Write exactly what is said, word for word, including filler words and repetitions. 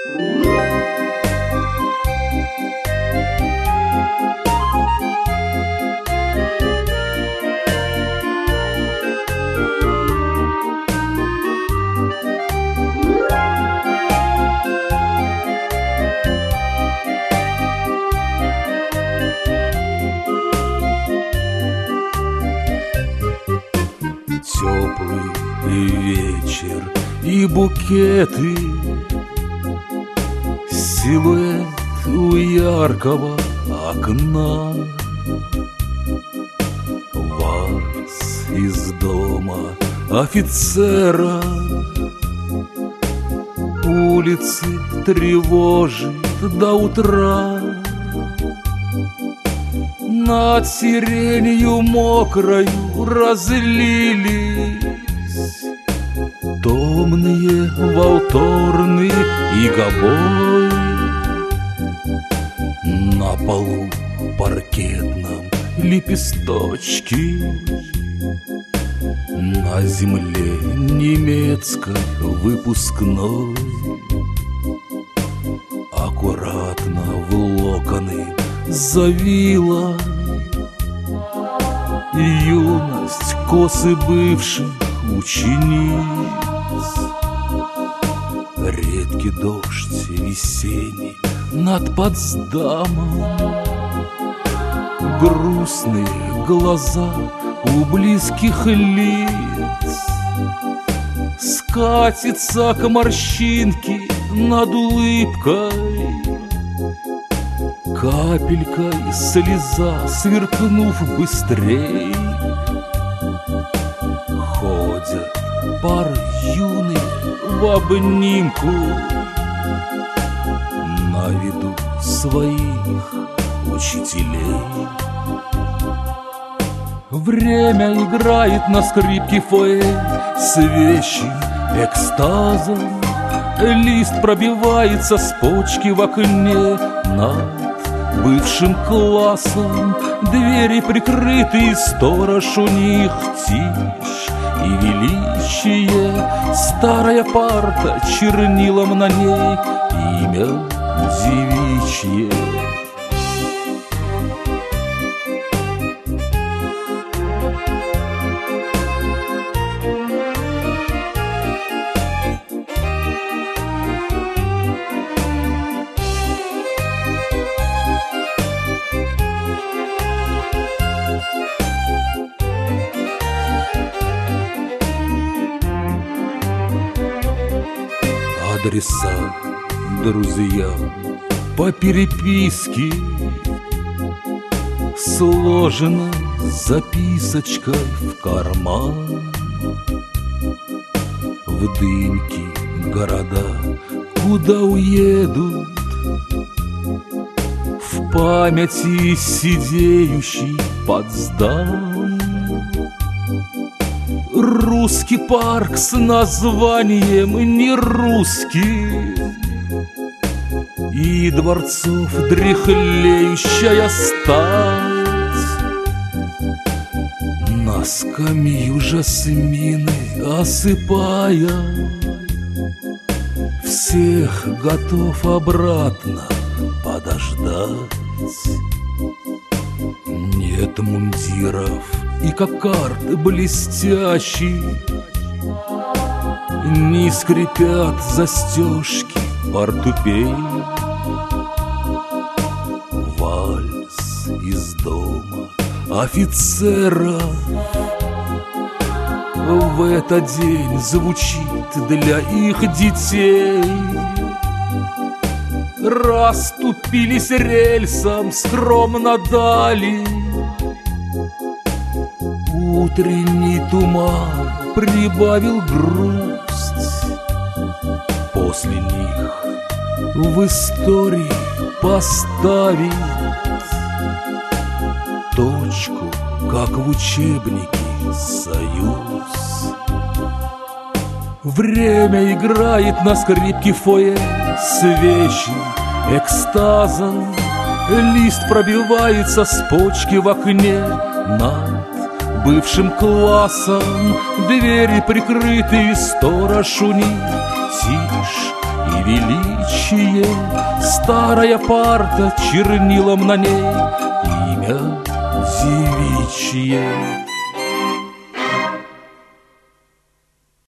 Теплый вечер и букеты, силуэт у яркого окна, вальс из дома офицера, улицы тревожит до утра. Над сиренью мокрою разлились томные волторны и гобой. На полу паркетном лепесточки, на земле немецкой выпускной. Аккуратно в локоны завила юность косы бывших учениц. Редкий дождь весенний над Потсдамом, грустные глаза у близких лиц. Скатится к морщинке над улыбкой капелькой слеза, сверкнув быстрей. Ходят пары юные в обнимку на виду своих учителей. Время играет на скрипке фойе с вещим экстазом. Лист пробивается с почки в окне над бывшим классом. Двери прикрыты, сторож у них тишь и величие. Старая парта, чернилом на ней имя девичье. Адреса друзьям по переписке сложено записочкой в карман. В дымке города, куда уедут, в памяти сидеющий Потсдам. Русский парк с названием не русский, и дворцов дряхлеющая стать. На скамью жасмины осыпая, всех готов обратно подождать. Нет мундиров и кокард блестящих, не скрипят застежки портупей. Вальс из дома офицера в этот день звучит для их детей. Расступились рельсом скромно дали, утренний туман прибавил грусть. После них в истории поставить точку, как в учебнике «Союз». Время играет на скрипке фойе с вещим экстазом. Лист пробивается с почки в окне над бывшим классом. Двери прикрыты, сторож у них тишь и величие. Старая парта, чернилом на ней имя девичье.